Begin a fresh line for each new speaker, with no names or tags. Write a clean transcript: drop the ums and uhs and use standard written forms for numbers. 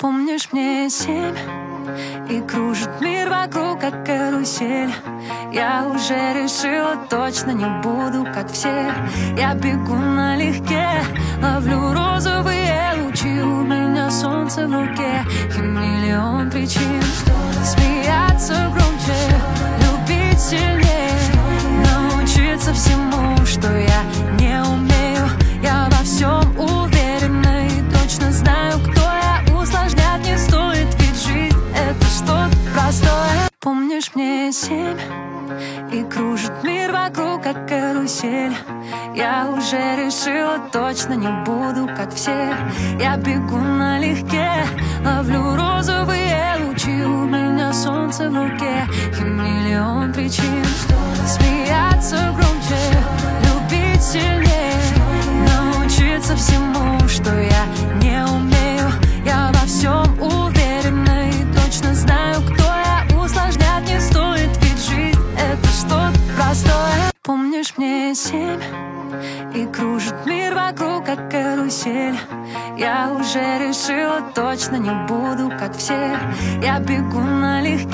Помнишь, мне 7, и кружит мир вокруг, как карусель. Я уже решила, точно не буду, как все. Я бегу налегке, ловлю розовые лучи. У меня солнце в руке, и миллион причин смеяться громче, любить сильнее, научиться всему, что я не умею. Я во всем уверена и точно знаю, кто я. Усложнять не стоит, ведь жизнь — это что-то простое. Помнишь, мне 7, и кружит мир вокруг, как карусель. Я уже решила, точно не буду, как все. Я бегу налегке, ловлю розовые лучи. У меня солнце в руке, и миллион причин смеяться громче, любить сильнее, научиться всему, что я не умею. Я во всем уверена и точно знаю, кто я. Усложнять не стоит, ведь жизнь — это что-то простое. Помнишь, мне 7, и кружит мир вокруг, как карусель. Я уже решила, точно не буду, как все. Я бегу налегке,